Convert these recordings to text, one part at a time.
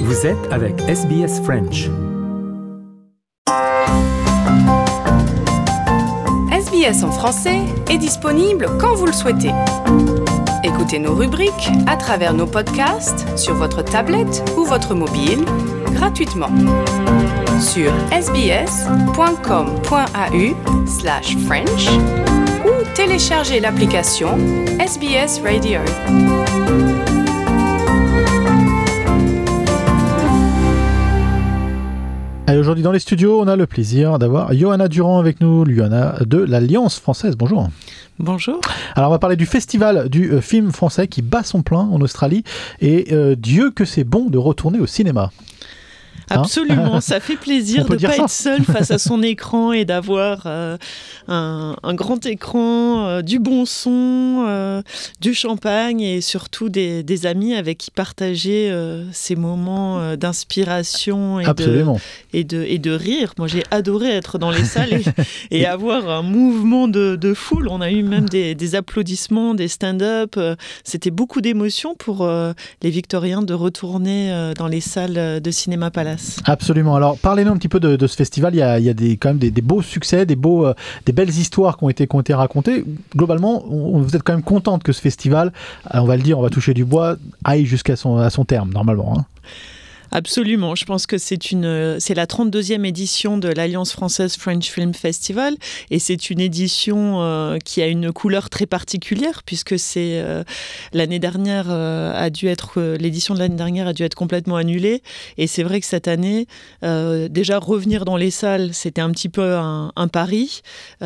Vous êtes avec SBS French. SBS en français est disponible quand vous le souhaitez. Écoutez nos rubriques à travers nos podcasts sur votre tablette ou votre mobile gratuitement sur sbs.com.au/French ou téléchargez l'application SBS Radio. Et aujourd'hui dans les studios, on a le plaisir d'avoir Johanna Durand avec nous, Johanna de l'Alliance française. Bonjour. Bonjour. Alors on va parler du festival du film français qui bat son plein en Australie et Dieu que c'est bon de retourner au cinéma. Absolument, ça fait plaisir de ne pas être seul face à son écran et d'avoir un grand écran, du bon son, du champagne et surtout des amis avec qui partager ces moments d'inspiration et de rire. Moi, j'ai adoré être dans les salles et avoir un mouvement de foule. On a eu même des applaudissements, des stand-up. C'était beaucoup d'émotions pour les Victoriens de retourner dans les salles de Cinéma Palace. Absolument. Alors, parlez-nous un petit peu de ce festival. Il y a quand même des beaux succès, des belles histoires qui ont été racontées. Globalement, vous êtes quand même contente que ce festival, on va le dire, on va toucher du bois, aille jusqu'à son terme, normalement. Absolument, je pense que c'est la 32e édition de l'Alliance française French Film Festival et c'est une édition qui a une couleur très particulière puisque l'année dernière l'édition de l'année dernière a dû être complètement annulée et c'est vrai que cette année, déjà revenir dans les salles, c'était un petit peu un pari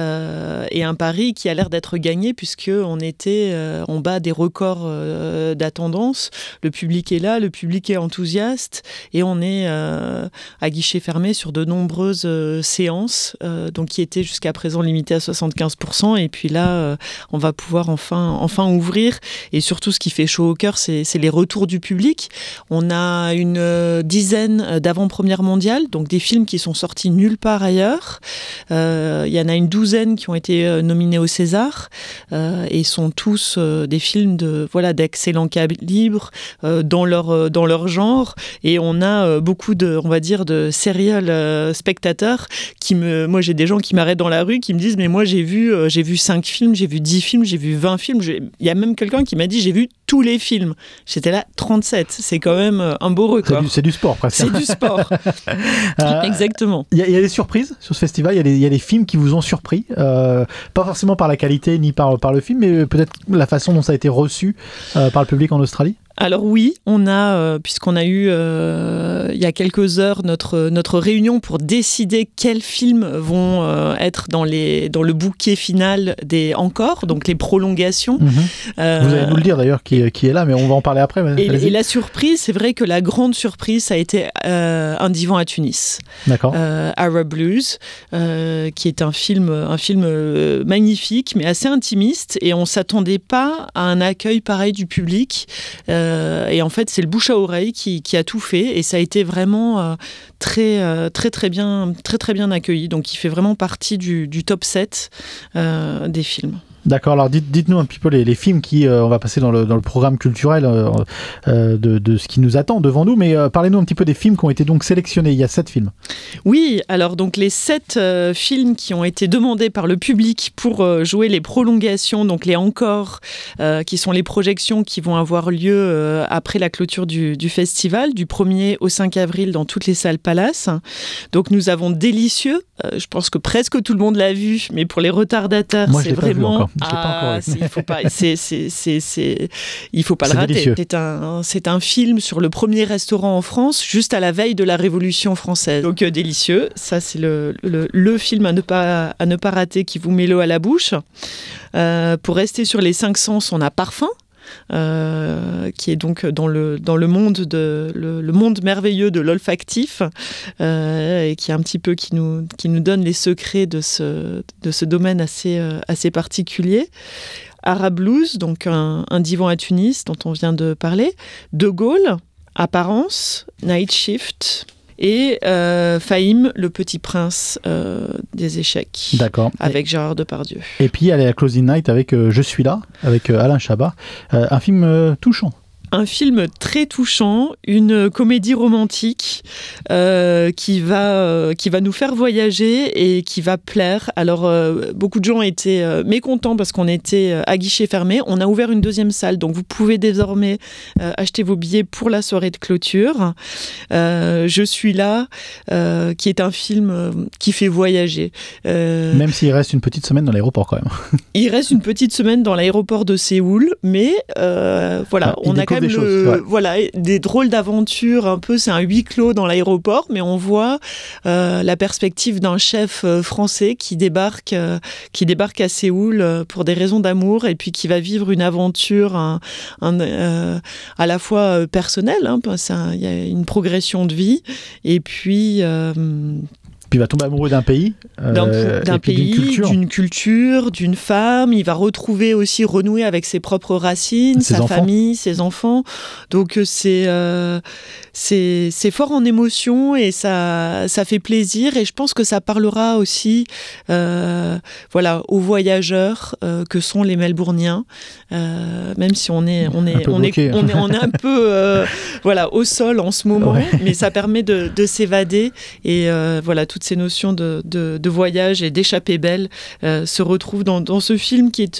et un pari qui a l'air d'être gagné puisqu'on bat des records d'attendance, le public est là, le public est enthousiaste. Et on est à guichet fermé sur de nombreuses séances, donc qui étaient jusqu'à présent limitées à 75%. Et puis là, on va pouvoir enfin ouvrir. Et surtout, ce qui fait chaud au cœur, c'est les retours du public. On a une dizaine d'avant-premières mondiales, donc des films qui sont sortis nulle part ailleurs. Il y en a une douzaine qui ont été nominés au César et sont tous des films d'excellent calibre dans leur genre. Et on a beaucoup de serial spectateurs moi j'ai des gens qui m'arrêtent dans la rue qui me disent mais moi j'ai vu 5 films, j'ai vu 10 films, j'ai vu 20 films. Il y a même quelqu'un qui m'a dit j'ai vu tous les films. J'étais là 37. C'est quand même un beau record. C'est du sport presque. C'est du sport. Exactement. Il y a des surprises sur ce festival. Il y a des films qui vous ont surpris. Pas forcément par la qualité ni par le film, mais peut-être la façon dont ça a été reçu par le public en Australie. Alors oui, on a, puisqu'on a eu il y a quelques heures notre réunion pour décider quels films vont être dans le bouquet final des encore, donc les prolongations. Vous allez nous le dire d'ailleurs qui est là, mais on va en parler après. Et la surprise, c'est vrai que la grande surprise, ça a été Un divan à Tunis. D'accord. Arab Blues, qui est un film magnifique, mais assez intimiste, et on s'attendait pas à un accueil pareil du public. Et en fait, c'est le bouche à oreille qui a tout fait et ça a été vraiment très bien accueilli. Donc, il fait vraiment partie du top 7 des films. D'accord, alors dites-nous un petit peu les films qui, on va passer dans le programme culturel de ce qui nous attend devant nous, mais parlez-nous un petit peu des films qui ont été donc sélectionnés. Il y a 7 films. Oui, alors donc les 7 films qui ont été demandés par le public pour jouer les prolongations, donc les encore, qui sont les projections qui vont avoir lieu après la clôture du festival, du 1er au 5 avril dans toutes les salles Palace. Donc nous avons Délicieux, je pense que presque tout le monde l'a vu, mais pour les retardataires, moi, c'est vraiment... il faut pas le rater. C'est un film sur le premier restaurant en France, juste à la veille de la Révolution française. Donc Délicieux, ça c'est le film à ne pas rater qui vous met l'eau à la bouche. Pour rester sur les 5 sens, on a Parfum. Qui est donc dans le monde merveilleux de l'olfactif et qui est un petit peu qui nous donne les secrets de ce domaine assez particulier. Arab Blues, donc un divan à Tunis dont on vient de parler. De Gaulle, Apparence, Night Shift. Et Fahim, le petit prince des échecs. D'accord. Avec Gérard Depardieu. Et puis, elle est à Closing Night avec Je suis là, avec Alain Chabat. Un film touchant. Un film très touchant, une comédie romantique qui va nous faire voyager et qui va plaire. Alors, beaucoup de gens étaient mécontents parce qu'on était à guichet fermé. On a ouvert une deuxième salle, donc vous pouvez désormais acheter vos billets pour la soirée de clôture. Je suis là, qui est un film qui fait voyager. Même s'il reste une petite semaine dans l'aéroport quand même. Il reste une petite semaine dans l'aéroport de Séoul, mais voilà, on a quand même voilà, des drôles d'aventures un peu, c'est un huis clos dans l'aéroport, mais on voit la perspective d'un chef français qui débarque à Séoul pour des raisons d'amour et puis qui va vivre une aventure à la fois personnelle, hein, il y a une progression de vie et puis il va tomber amoureux d'un pays, d'un pays, d'une culture, d'une femme. Il va renouer avec ses propres racines, sa famille, ses enfants. Donc c'est fort en émotion et ça fait plaisir. Et je pense que ça parlera aussi, aux voyageurs que sont les Melbourniens. Même si on est un peu au sol en ce moment, mais ça permet de s'évader et toutes ces notions de voyage et d'échappée belle se retrouvent dans ce film qui est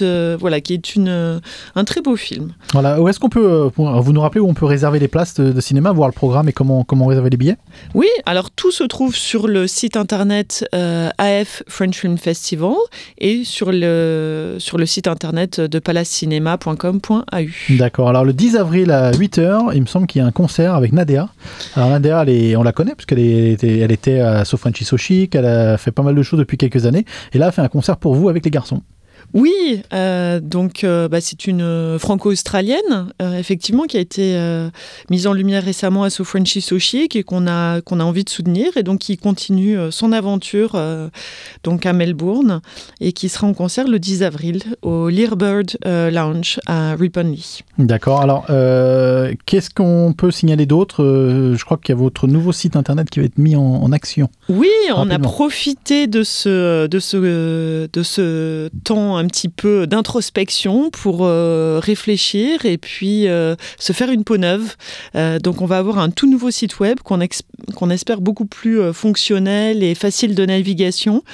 un très beau film. Voilà, où est-ce qu'on peut, vous nous rappelez où on peut réserver les places de cinéma, voir le programme et comment réserver les billets? Oui, alors tout se trouve sur le site internet AF French Film Festival et sur le site internet de palacecinema.com.au. D'accord, alors le 10 avril à 8h, il me semble qu'il y a un concert avec Nadia. Alors Nadia, on la connaît parce qu'elle était à So Frenchy So Chic, elle a fait pas mal de choses depuis quelques années et là elle fait un concert pour vous avec les garçons. Oui, c'est une franco-australienne, effectivement, qui a été mise en lumière récemment à So Frenchy So Chic et qu'on a envie de soutenir et donc qui continue son aventure donc à Melbourne et qui sera en concert le 10 avril au Lyrebird Lounge à Riponley. D'accord, alors qu'est-ce qu'on peut signaler d'autre? Je crois qu'il y a votre nouveau site internet qui va être mis en action. Oui, on a profité de ce temps un petit peu d'introspection pour réfléchir et puis se faire une peau neuve. Donc on va avoir un tout nouveau site web qu'on espère beaucoup plus fonctionnel et facile de navigation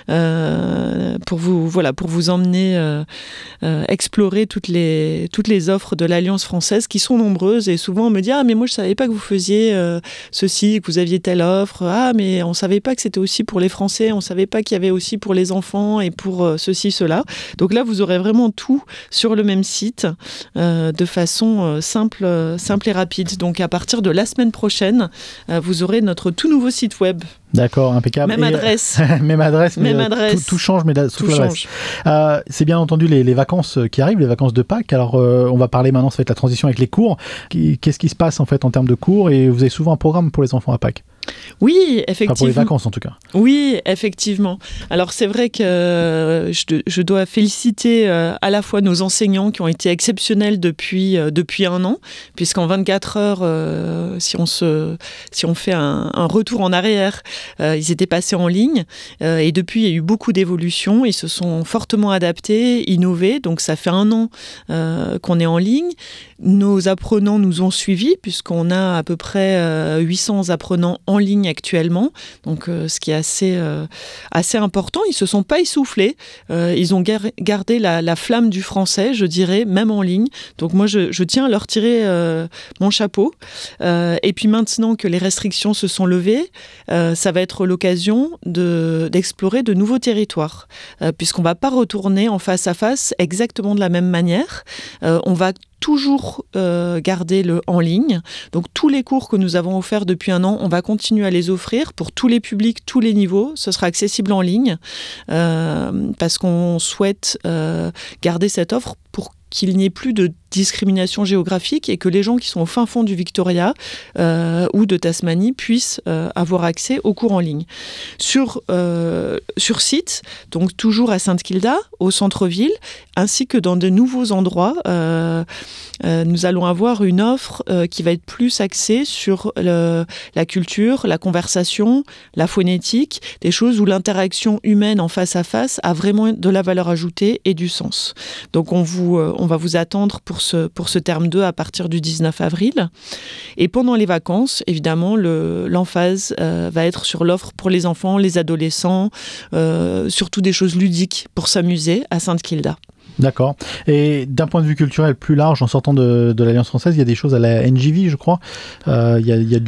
pour vous emmener explorer toutes les offres de l'Alliance française qui sont nombreuses et souvent on me dit « Ah mais moi je savais pas que vous faisiez ceci, que vous aviez telle offre. Ah mais on savait pas que c'était aussi pour les Français, on savait pas qu'il y avait aussi pour les enfants et pour ceci, cela. » Donc là, vous aurez vraiment tout sur le même site de façon simple et rapide. Donc à partir de la semaine prochaine, vous aurez notre tout nouveau site web. D'accord, impeccable. Même adresse. Même adresse, mais tout change, mais sauf l'adresse. C'est bien entendu les vacances qui arrivent, les vacances de Pâques. Alors on va parler maintenant, ça va être la transition avec les cours. Qu'est-ce qui se passe en fait en termes de cours? Et vous avez souvent un programme pour les enfants à Pâques? Oui, effectivement. Enfin, pour les vacances en tout cas. Oui, effectivement. Alors c'est vrai que je dois féliciter à la fois nos enseignants qui ont été exceptionnels depuis un an, puisqu'en 24 heures, si on fait un retour en arrière, ils étaient passés en ligne et depuis il y a eu beaucoup d'évolutions, ils se sont fortement adaptés, innové, donc ça fait un an qu'on est en ligne. Nos apprenants nous ont suivis puisqu'on a à peu près 800 apprenants en ligne actuellement, donc ce qui est assez important. Ils se sont pas essoufflés, ils ont gardé la flamme du français, je dirais, même en ligne. Donc moi je tiens à leur tirer mon chapeau. Et puis maintenant que les restrictions se sont levées, ça va être l'occasion d'explorer de nouveaux territoires, puisqu'on va pas retourner en face à face exactement de la même manière. On va toujours garder le en ligne. Donc tous les cours que nous avons offerts depuis un an, on va continuer à les offrir pour tous les publics, tous les niveaux. Ce sera accessible en ligne parce qu'on souhaite garder cette offre pour qu'il n'y ait plus de discrimination géographique et que les gens qui sont au fin fond du Victoria ou de Tasmanie puissent avoir accès aux cours en ligne. Sur site, donc toujours à Saint-Kilda, au centre-ville, ainsi que dans de nouveaux endroits, nous allons avoir une offre qui va être plus axée sur la culture, la conversation, la phonétique, des choses où l'interaction humaine en face à face a vraiment de la valeur ajoutée et du sens. Donc on va vous attendre pour ce terme 2 à partir du 19 avril. Et pendant les vacances, évidemment, l'emphase va être sur l'offre pour les enfants, les adolescents, surtout des choses ludiques pour s'amuser à Sainte-Kilda. D'accord. Et d'un point de vue culturel plus large, en sortant de l'Alliance française, il y a des choses à la NGV, je crois. Il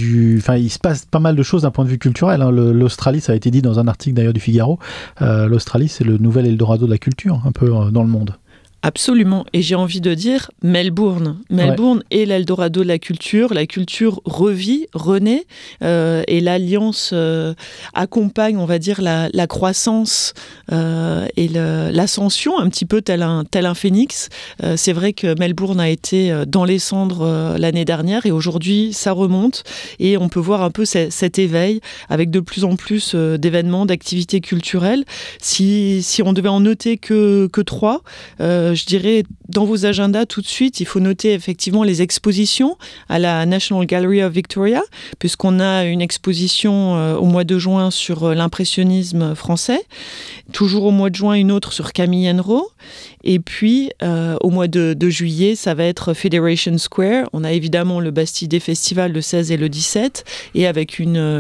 se passe pas mal de choses d'un point de vue culturel. Hein. L'Australie, ça a été dit dans un article d'ailleurs du Figaro. L'Australie, c'est le nouvel Eldorado de la culture, un peu dans le monde. Absolument. Et j'ai envie de dire Melbourne. Melbourne est l'Eldorado de la culture. La culture revit, renaît. Et l'Alliance accompagne, on va dire, la croissance et l'ascension, un petit peu tel un phénix. C'est vrai que Melbourne a été dans les cendres l'année dernière et aujourd'hui, ça remonte. Et on peut voir un peu cet éveil avec de plus en plus d'événements, d'activités culturelles. Si on devait en noter que 3, je dirais, dans vos agendas tout de suite, il faut noter effectivement les expositions à la National Gallery of Victoria, puisqu'on a une exposition au mois de juin sur l'impressionnisme français. Toujours au mois de juin, une autre sur Camille Henrot. Et puis, au mois de juillet, ça va être Federation Square. On a évidemment le Bastille Day Festival le 16 et le 17, et avec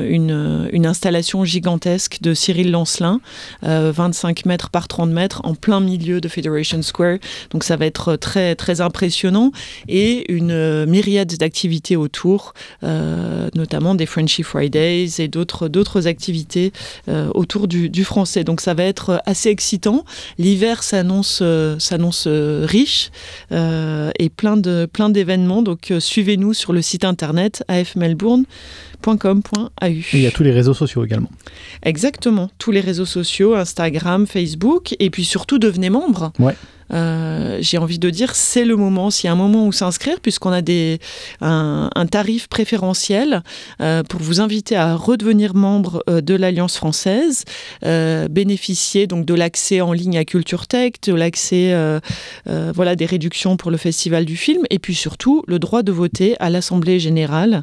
une installation gigantesque de Cyril Lancelin, 25 mètres par 30 mètres, en plein milieu de Federation Square. Donc ça va être très, très impressionnant. Et une myriade d'activités autour, notamment des Frenchy Fridays et d'autres activités autour du français. Donc ça va être assez excitant. L'hiver s'annonce riche et plein d'événements. Donc suivez-nous sur le site internet afmelbourne.com.au. Et il y a tous les réseaux sociaux également. Exactement, tous les réseaux sociaux, Instagram, Facebook, et puis surtout devenez membre. Ouais. J'ai envie de dire, c'est le moment, s'il y a un moment où s'inscrire, puisqu'on a un tarif préférentiel pour vous inviter à redevenir membre de l'Alliance française, bénéficier donc de l'accès en ligne à Culture Tech, de l'accès des réductions pour le Festival du film, et puis surtout le droit de voter à l'Assemblée Générale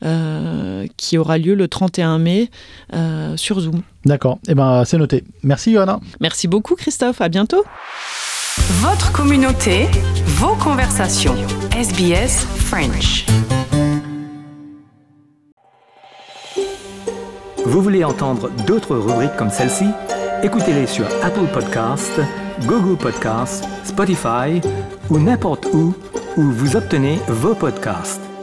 qui aura lieu le 31 mai sur Zoom. D'accord, c'est noté. Merci Johanna. Merci beaucoup Christophe, à bientôt. Votre communauté, vos conversations. SBS French. Vous voulez entendre d'autres rubriques comme celle-ci? Écoutez-les sur Apple Podcasts, Google Podcasts, Spotify ou n'importe où vous obtenez vos podcasts.